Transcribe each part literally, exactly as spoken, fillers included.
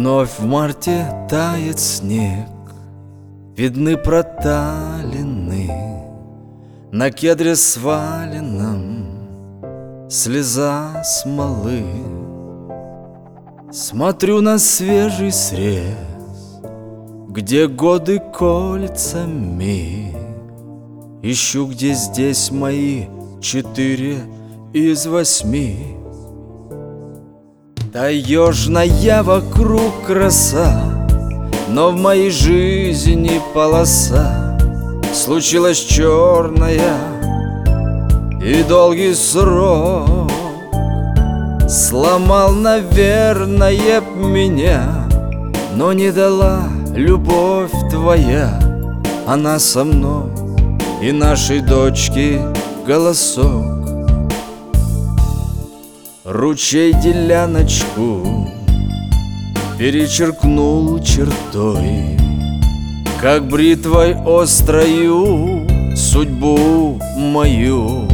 Вновь в марте тает снег, видны проталины, на кедре сваленном слеза смолы. Смотрю на свежий срез, где годы кольцами, ищу, где здесь мои четыре из восьми. Таежная вокруг краса, но в моей жизни полоса случилась черная и долгий срок. Сломал, наверное, меня, но не дала любовь твоя. Она со мной и нашей дочки голосок. Ручей деляночку перечеркнул чертой, как бритвой острою судьбу мою.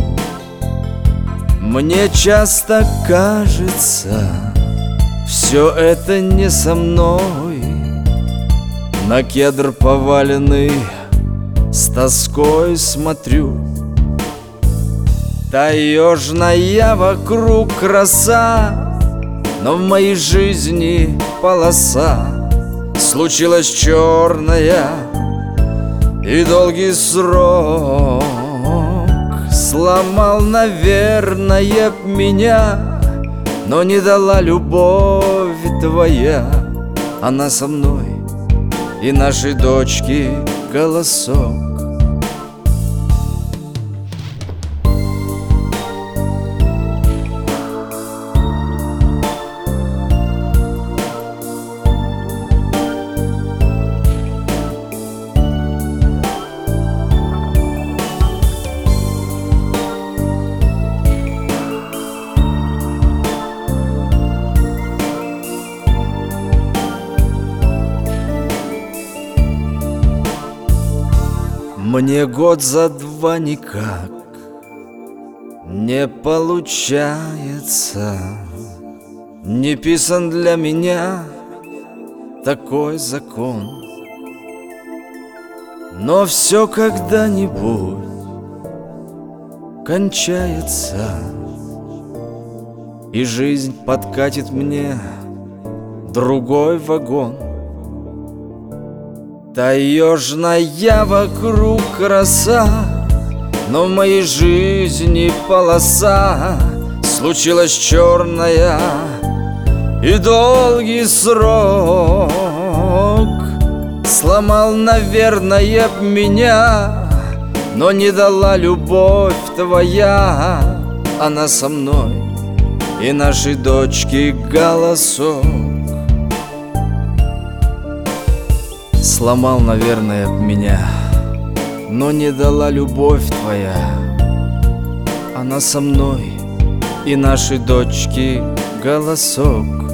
Мне часто кажется, все это не со мной. На кедр поваленный с тоской смотрю. Таежная вокруг краса, но в моей жизни полоса случилась черная и долгий срок. Сломал, наверное, меня, но не дала любовь твоя. Она со мной и нашей дочки голосок. Мне год за два никак не получается. Не писан для меня такой закон. Но все когда-нибудь кончается, и жизнь подкатит мне другой вагон. Таежная вокруг краса, но в моей жизни полоса случилась черная и долгий срок. Сломал, наверное, меня, но не дала любовь твоя. Она со мной и нашей дочки голосок. Сломал, наверное, меня, но не дала любовь твоя. Она со мной и нашей дочки голосок.